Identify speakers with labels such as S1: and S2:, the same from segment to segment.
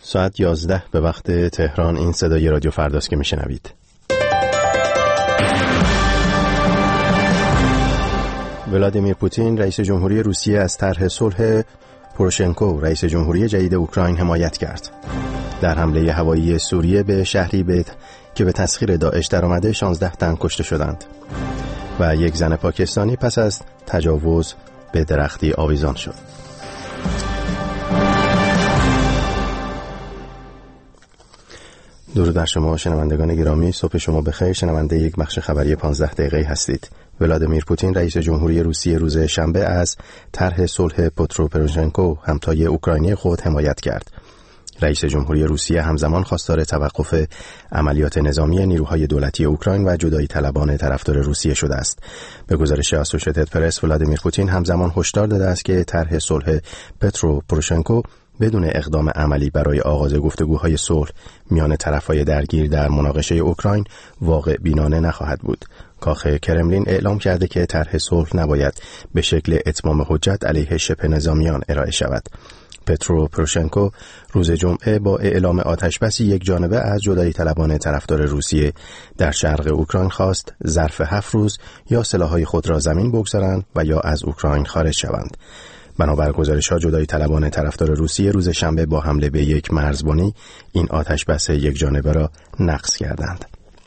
S1: ساعت 11 به وقت تهران. این صدای رادیو فرداست که میشنوید. ولادیمیر پوتین رئیس جمهوری روسیه از طرح صلح پوروشنکو رئیس جمهوری جدید اوکراین حمایت کرد. در حمله هوایی سوریه به شهری که به تسخیر داعش درآمده 16 تن کشته شدند و یک زن پاکستانی پس از تجاوز به درختی آویزان شد. درود بر شما شنوندگان گرامی، صبح شما بخیر. شنونده یک بخش خبری 15 دقیقه‌ای هستید. ولادیمیر پوتین رئیس جمهوری روسیه روز شنبه از طرح صلح پوروشنکو همتای اوکراینی خود حمایت کرد. رئیس جمهوری روسیه همزمان خواستار توقف عملیات نظامی نیروهای دولتی اوکراین و جدایی طلبان طرفدار روسیه شده است. به گزارش اسوشیتد پرس، ولادیمیر پوتین همزمان هشدار داده است که طرح صلح پوروشنکو بدون اقدام عملی برای آغاز گفتگوهای صلح میان طرفهای درگیر در مناقشه اوکراین واقع بینانه نخواهد بود. کاخ کرملین اعلام کرده که طرح صلح نباید به شکل اتمام حجت علیه شبه نظامیان ارائه شود. پوروشنکو روز جمعه با اعلام آتشبسی یک جانبه از جدایی طلبان طرفدار روسیه در شرق اوکراین خواست ظرف 7 روز یا سلاح‌های خود را زمین بگذارند و یا از اوکراین خارج شوند. بنابر گزارش‌ها جدایی طلبان طرفدار روسیه روز شنبه با حمله به یک مرزبانی این آتشبس یک جانبه را نقض کردند.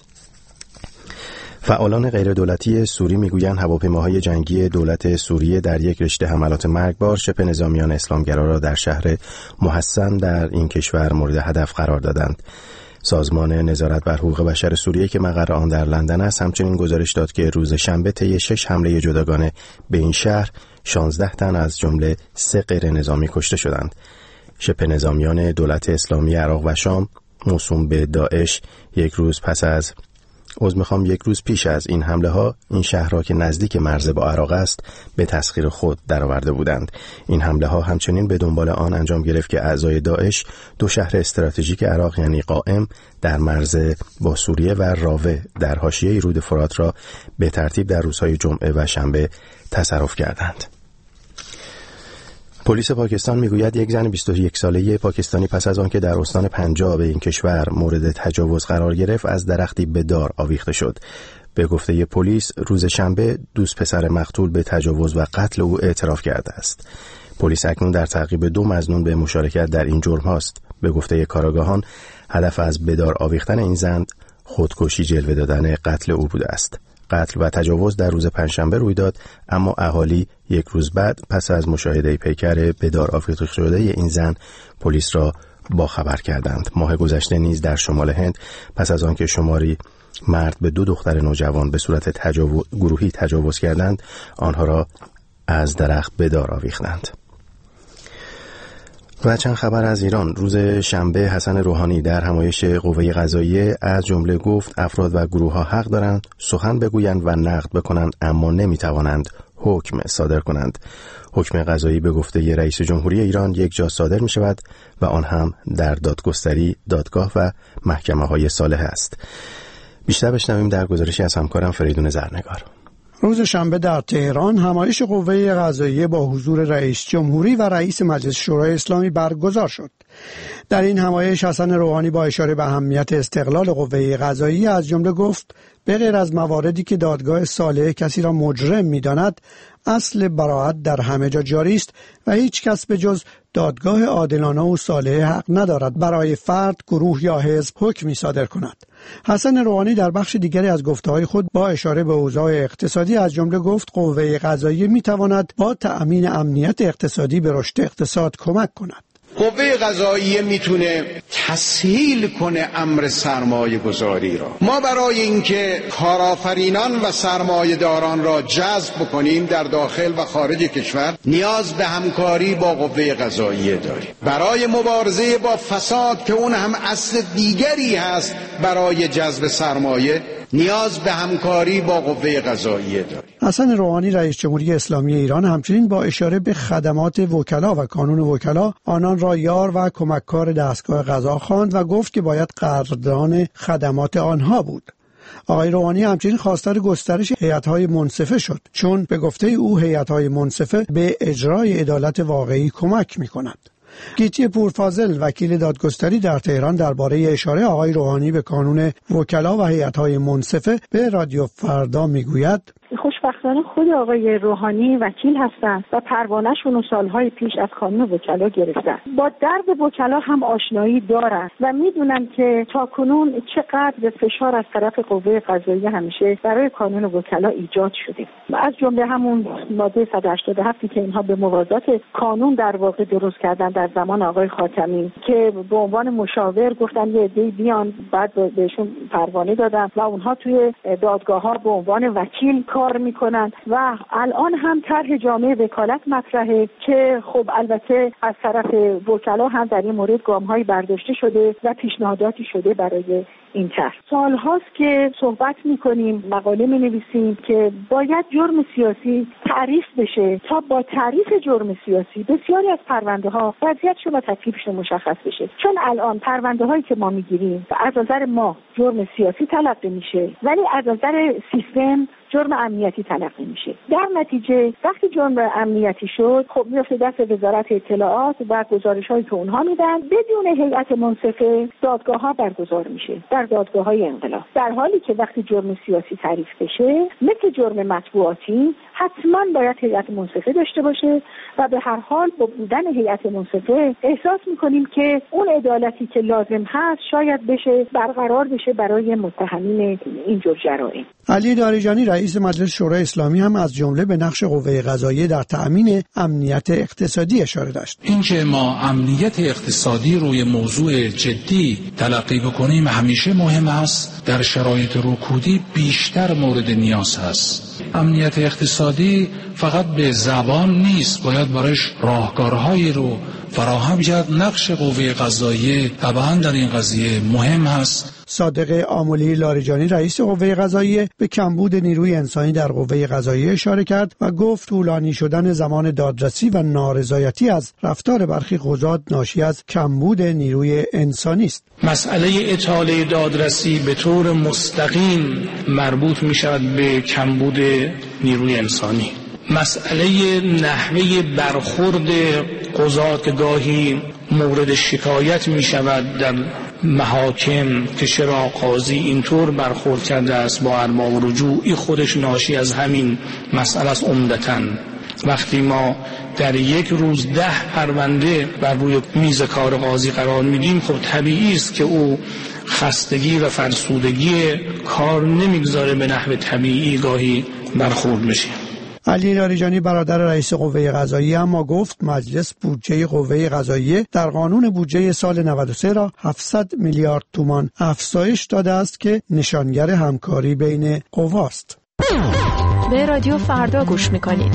S1: فعالان غیردولتی سوری میگویند هواپیماهای جنگی دولت سوریه در یک رشته حملات مرگبار شبه نظامیان اسلامگرا را در شهر محسن در این کشور مورد هدف قرار دادند. سازمان نظارت بر حقوق بشر سوریه که مقر آن در لندن است همچنین گزارش داد که روز شنبه طی 6 حمله جداگانه به این شهر 16 تن از جمله 3 غیر نظامی کشته شدند. شبه نظامیان دولت اسلامی عراق و شام موسوم به داعش یک روز پیش از این حمله ها این شهر را که نزدیک مرز با عراق است به تسخیر خود درآورده بودند. این حمله ها همچنین به دنبال آن انجام گرفت که اعضای داعش 2 شهر استراتژیک عراق یعنی قائم در مرز با سوریه و راوه در حاشیه رود فرات را به ترتیب در روزهای جمعه و شنبه تصرف کردند. پلیس پاکستان میگوید یک زن 21 ساله‌ای پاکستانی پس از آنکه در استان پنجاب این کشور مورد تجاوز قرار گرفت از درختی به دار آویخته شد. به گفته پلیس روز شنبه دوست پسر مقتول به تجاوز و قتل او اعتراف کرده است. پلیس اکنون در تعقیب 2 مظنون به مشارکت در این جرم هاست. به گفته کارآگاهان هدف از به دار آویختن این زن خودکشی جلوه دادن قتل او بوده است. قتل و تجاوز در روز پنجشنبه روی داد، اما اهالی یک روز بعد پس از مشاهده پیکر به دار آویخته شده این زن پلیس را باخبر کردند. ماه گذشته نیز در شمال هند پس از آنکه شماری مرد به 2 دختر نوجوان به صورت گروهی تجاوز کردند آنها را از درخت به دار آویختند. و چند خبر از ایران. روز شنبه حسن روحانی در همایش قوه قضاییه از جمله گفت افراد و گروه ها حق دارند سخن بگویند و نقد بکنند اما نمیتوانند حکم صادر کنند. حکم قضایی به گفته رئیس جمهوری ایران یک جا صادر می شود و آن هم در دادگستری، دادگاه و محکمه های صالحه است. بیشتر بشنویم در گزارشی از همکارم فریدون زرنگار.
S2: روز شنبه در تهران همایش قوه قضاییه با حضور رئیس جمهوری و رئیس مجلس شورای اسلامی برگزار شد. در این همایش حسن روحانی با اشاره به اهمیت استقلال قوه قضاییه از جمله گفت به غیر از مواردی که دادگاه صالح کسی را مجرم می‌داند، اصل براءت در همه جا جاری است و هیچ کس به جز دادگاه عادلانه و صالح حق ندارد برای فرد، گروه یا حزب حکمی صادر کند. حسن روحانی در بخش دیگری از گفته‌های خود با اشاره به اوضاع اقتصادی از جمله گفت قوه قضاییه می‌تواند با تأمین امنیت اقتصادی به رشد اقتصاد کمک کند.
S3: قوه قضاییه میتونه تسهیل کنه امر سرمایه گذاری را. ما برای اینکه کارآفرینان و سرمایه داران را جذب بکنیم در داخل و خارج کشور نیاز به همکاری با قوه قضاییه داریم. برای مبارزه با فساد که اون هم اصل دیگری هست برای جذب سرمایه نیاز به همکاری با قوه قضاییه داریم.
S2: حسن روحانی رئیس جمهوری اسلامی ایران همچنین با اشاره به خدمات وکلا و کانون وکلا آنان را یار و کمککار دستگاه قضا خواند و گفت که باید قدردان خدمات آنها بود. آقای روحانی همچنین خواستار گسترش هیئت‌های منصفه شد، چون به گفته او هیئت‌های منصفه به اجرای عدالت واقعی کمک می‌کند. گیتی پورفاضل وکیل دادگستری در تهران درباره اشاره آقای روحانی به کانون وکلا و هیئت‌های منصفه به رادیو فردا میگوید:
S4: خوشبختانه خود آقای روحانی وکیل هستند و پروانه‌شون رو سالهای پیش از کانون وکلا گرفتن. با درد وکلا هم آشنایی دارن و میدونن که تاکنون چقدر فشار از طرف قوه قضاییه همیشه برای کانون وکلا ایجاد شده. از جمله همون ماده 187 که اینها به موازات کانون در واقع درست کردن در زمان آقای خاتمی که به عنوان مشاور گفتن یه عده‌ای بیان، بعد بهشون پروانه دادن و اونها توی دادگاه‌ها به عنوان وکیل کار میکنن و الان هم طرح جامعه وکالت مطرحه که خب البته از طرف وکلا هم در این مورد گام‌هایی برداشته شده و پیشنهاداتی شده برای این طرح. سال‌هاست که صحبت می‌کنیم، مقاله می‌نویسیم که باید جرم سیاسی تعریف بشه تا با تعریف جرم سیاسی بسیاری از پرونده‌ها وضعیتشون و تکلیفشون مشخص بشه. چون الان پرونده‌هایی که ما می‌گیریم از نظر ما جرم سیاسی تلقی میشه ولی از نظر سیستم جرم امنیتی تلقی میشه. در نتیجه وقتی جرم امنیتی شد خب میفته دست وزارت اطلاعات و گزارش‌هایی که اونها میدن بدون هیئت منصفه دادگاه‌ها برگزار میشه در دادگاه‌های انقلاب. در حالی که وقتی جرم سیاسی تعریف بشه مثل جرم مطبوعاتی حتما باید هیئت منصفه داشته باشه و به هر حال با بودن هیئت منصفه احساس میکنیم که اون عدالتی که لازم هست شاید بشه برقرار بشه برای متهمین اینجور جرائم.
S2: علی لاریجانی رئیس مجلس شورای اسلامی هم از جمله به نقش قوه قضاییه در تأمین امنیت اقتصادی اشاره داشت.
S5: اینکه ما امنیت اقتصادی روی موضوع جدی تلقی بکنیم همیشه مهم است، در شرایط رکودی بیشتر مورد نیاز هست. امنیت اقتصادی فقط به زبان نیست، باید برایش راهکارهایی رو فراهم کرد. نقش قوه قضاییه طبعا در این قضیه مهم هست.
S2: صادق آملی لاریجانی رئیس قوه قضاییه به کمبود نیروی انسانی در قوه قضاییه اشاره کرد و گفت طولانی شدن زمان دادرسی و نارضایتی از رفتار برخی قضات ناشی از کمبود نیروی انسانی است.
S6: مسئله اطاله دادرسی به طور مستقیم مربوط می شود به کمبود نیروی انسانی. مسئله نحوه برخورد قضات که گاهی مورد شکایت می شود در محاکم که چرا قاضی اینطور برخورد کرده است با ارباب رجوع، این خودش ناشی از همین مسئله است. عمدتاً وقتی ما در یک روز 10 پرونده بر روی میز کار قاضی قرار میدیم خب طبیعی است که او خستگی و فرسودگی کار نمیگذاره به نحو طبیعی گاهی برخورد بشه.
S2: علی لاریجانی برادر رئیس قوه قضاییه اما گفت مجلس بودجه قوه قضاییه در قانون بودجه سال 93 را 700 میلیارد تومان افزایش داده است که نشانگر همکاری بین قواست.
S7: به رادیو فردا گوش میکنید.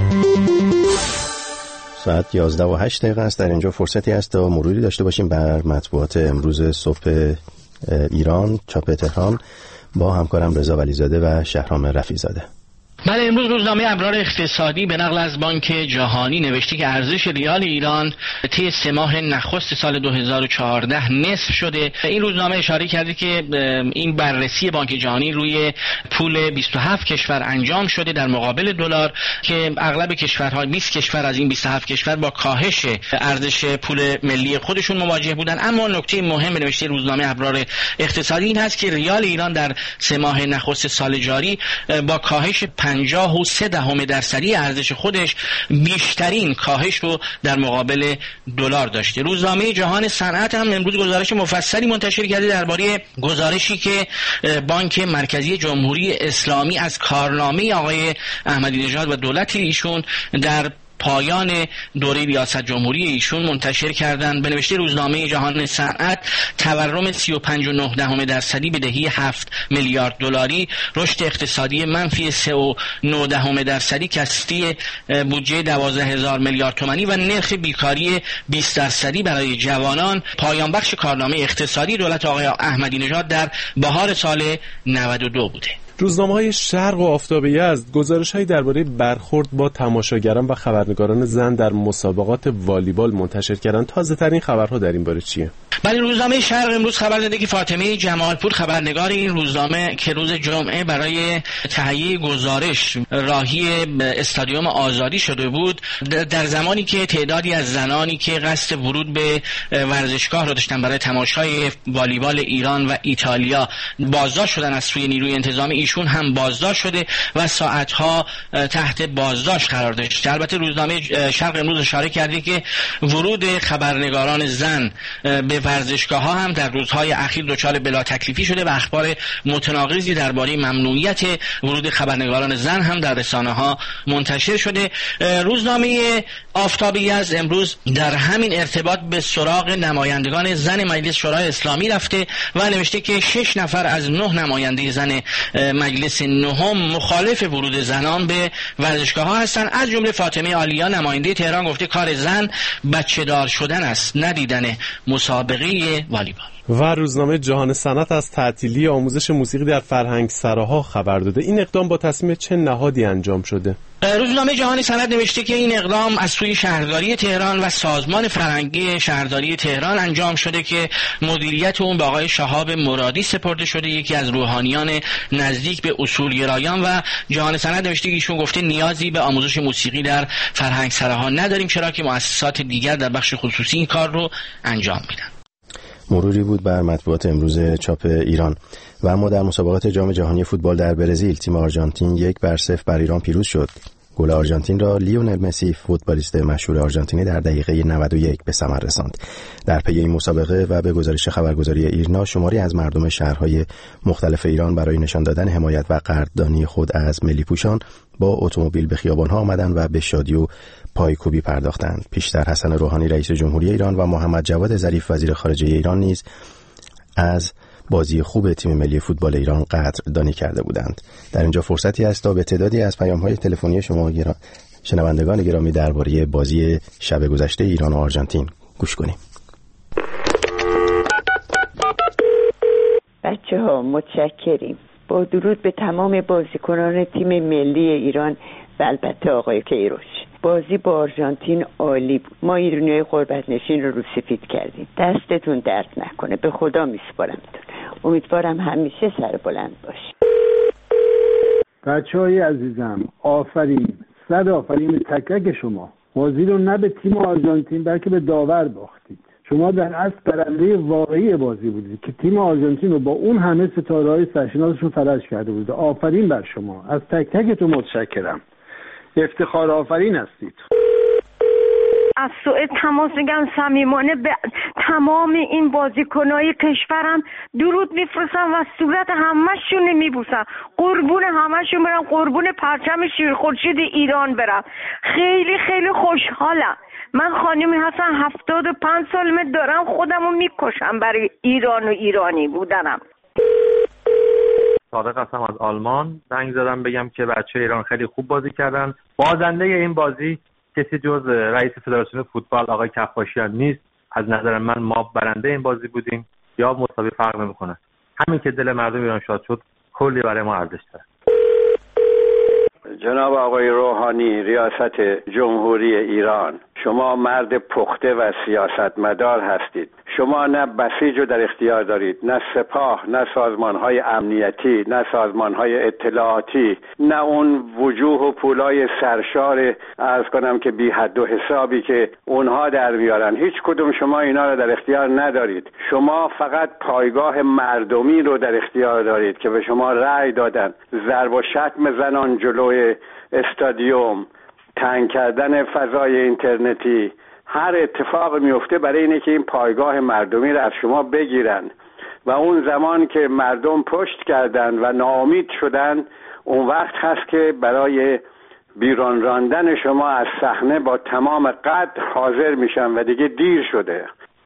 S1: ساعت 11:08 است. در اینجا فرصتی است تا مروری داشته باشیم بر مطبوعات امروز صبح ایران چاپ تهران با همکارم رضا ولیزاده و شهرام رفیع‌زاده.
S8: بله، امروز روزنامه ابرار اقتصادی به نقل از بانک جهانی نوشته که ارزش ریال ایران طی 3 ماه نخست سال 2014 نصف شده. این روزنامه اشاره کرده که این بررسی بانک جهانی روی پول 27 کشور انجام شده در مقابل دلار که اغلب کشورها 20 کشور از این 27 کشور با کاهش ارزش پول ملی خودشون مواجه بودن. اما نکته مهم نوشته روزنامه ابرار اقتصادی این هست که ریال ایران در 3 ماه نخست سال جاری با کاهش 53% ارزش خودش بیشترین کاهش رو در مقابل دلار داشته. روزنامه جهان صنعت هم امروز گزارش مفصلی منتشر کرده درباره گزارشی که بانک مرکزی جمهوری اسلامی از کارنامه آقای احمدی نژاد و دولت ایشون در پایان دوره ریاست جمهوری ایشون منتشر کردن. به نوشته روزنامه جهان صنعت تورم 35.9% بدهی 7 میلیارد دلاری، رشد اقتصادی منفی 3.9% کسری بودجه 12,000 میلیارد تومانی و نرخ بیکاری 20% برای جوانان پایان بخش کارنامه اقتصادی دولت آقای احمدی نژاد در بهار سال 92 بوده.
S9: روزنامه‌های شرق و آفتاب یزد گزارش‌هایی درباره برخورد با تماشاگران و خبرنگاران زن در مسابقات والیبال منتشر کردند. تازه‌ترین خبرها در این باره چیه؟
S8: ولی روزنامه شرق امروز خبر داده که فاطمه جمالپور خبرنگار این روزنامه که روز جمعه برای تهیه گزارش راهی استادیوم آزادی شده بود، در زمانی که تعدادی از زنانی که قصد ورود به ورزشگاه را داشتن برای تماشای والیبال ایران و ایتالیا بازداشت شدن از سوی نیروی انتظامی، ایشون هم بازداشت شده و ساعتها تحت بازداشت قرار داشته. البته روزنامه شرق امروز اشاره کرده که ورود خبرنگاران زن به ورزشگاه ها هم در روزهای اخیر دچار بلا تکلیفی شده و اخبار متناقضی درباره ممنوعیت ورود خبرنگاران زن هم در رسانه ها منتشر شده. روزنامه آفتاب یزد امروز در همین ارتباط به سراغ نمایندگان زن مجلس شورای اسلامی رفته و نوشته که 6 نفر از 9 نماینده زن مجلس نهم مخالف ورود زنان به ورزشگاه ها هستند. از جمله فاطمه عالیا نماینده تهران گفته کار زن بچه دار شدن است، ندیدن مسابقه والیبال.
S9: و روزنامه جهان صنعت از تعطیلی آموزش موسیقی در فرهنگسراها خبر داده. این اقدام با تصمیم چه نهادی انجام شده؟
S8: روزنامه جهان صنعت نوشته که این اقدام از سوی شهرداری تهران و سازمان فرهنگی شهرداری تهران انجام شده که مدیریت اون به آقای شهاب مرادی سپرده شده، یکی از روحانیان نزدیک به اصولگرایان. و جهان صنعت نوشته که ایشون گفته نیازی به آموزش موسیقی در فرهنگسراها نداریم، چرا که مؤسسات دیگر در بخش خصوصی این کار رو انجام میدن.
S1: مروری بود بر مطبوعات امروز چاپ ایران. و اما در مسابقات جام جهانی فوتبال در برزیل تیم آرژانتین 1-0 بر ایران پیروز شد. گل آرژانتین را لیونل مسی فوتبالیست مشهور آرژانتینی در دقیقه 91 به ثمر رساند. در پی این مسابقه و به گزارش خبرگزاری ایرنا، شماری از مردم شهرهای مختلف ایران برای نشان دادن حمایت و قدردانی خود از ملی پوشان با اتومبیل به خیابان‌ها آمدند و به شادی و پایکوبی پرداختند. پیشتر حسن روحانی رئیس جمهوری ایران و محمد جواد ظریف وزیر خارجه ایران نیز از بازی خوب تیم ملی فوتبال ایران قدردانی کرده بودند. در اینجا فرصتی است تا به تعدادی از پیام‌های تلفنی شما شنوندگان گرامی درباره بازی شب گذشته ایران و آرژانتین گوش کنیم.
S10: بچه‌ها متشکریم. با درود به تمام بازیکنان تیم ملی ایران و البته آقای کیروش. بازی با آرژانتین عالی بود. ما ایرانیای غربت‌نشین رو سفید کردیم. دستتون درد نکنه. به خدا میسپارمتون. امیدوارم همیشه سربلند باشید.
S11: بچه‌های عزیزم، آفرین. صد آفرین تک تک شما. بازی رو نه به تیم آرژانتین بلکه به داور باختید. شما در اصل برنده واقعی بازی بودید که تیم آرژانتین رو با اون همه ستاره‌های سرشناسشون فلج کرده بود. آفرین بر شما. از تک تکتون متشکرم. افتخار آفرین هستید.
S12: از سوئد تماس میگم صمیمانه به تمام این بازیکنای کشورم درود میفرستم و صورت همه‌شون میبوسم. قربون همه‌شون برم، قربون پرچم شیر خورشید ایران برم. خیلی خیلی خوشحالم. من خانمی هستم 75 سالمه، دارم خودمو میکشم برای ایران و ایرانی بودنم.
S13: صادق هستم از آلمان. زنگ زدم بگم که بچه ایران خیلی خوب بازی کردن. بازنده این بازی کسی جز رئیس فدراسیون فوتبال آقای کفاشیان نیست. از نظر من ما برنده این بازی بودیم. یا مساوی فرق نمیکنه. همین که دل مردم ایران شاد شد کلی برای ما ارزش داره.
S14: جناب آقای روحانی، ریاست جمهوری ایران، شما مرد پخته و سیاستمدار هستید. شما نه بسیج رو در اختیار دارید، نه سپاه، نه سازمانهای امنیتی، نه سازمانهای اطلاعاتی، نه اون وجوه و پولای سرشار عرض کنم که بی حد و حسابی که اونها در میارن. هیچ کدوم شما اینا رو در اختیار ندارید. شما فقط پایگاه مردمی رو در اختیار دارید که به شما رأی دادن. ضرب و شتم زنان جلوی استادیوم، تنگ کردن فضای اینترنتی، هر اتفاق میفته برای اینه که این پایگاه مردمی رو از شما بگیرن و اون زمان که مردم پشت کردن و ناامید شدن، اون وقت هست که برای بیرون راندن شما از صحنه با تمام قد حاضر میشن و دیگه دیر شده.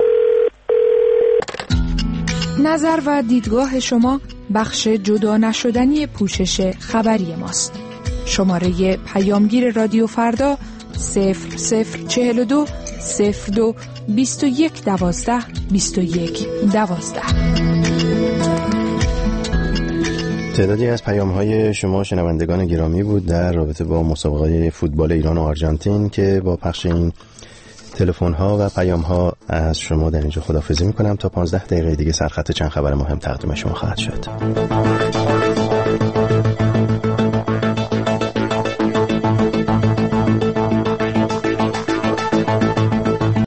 S15: نظر و دیدگاه شما بخش جدا نشدنی پوشش خبری ماست. شماره پیامگیر رادیو فردا 0042 02 21 12 21 12.
S1: تعدادی از پیام‌های شما شنوندگان گرامی بود در رابطه با مسابقه فوتبال ایران و آرژانتین که با پخش این تلفن ها و پیام ها از شما در اینجا خداحافظی میکنم تا 15 دقیقه دیگه سرخط چند خبر مهم تقدیم شما خواهد شد.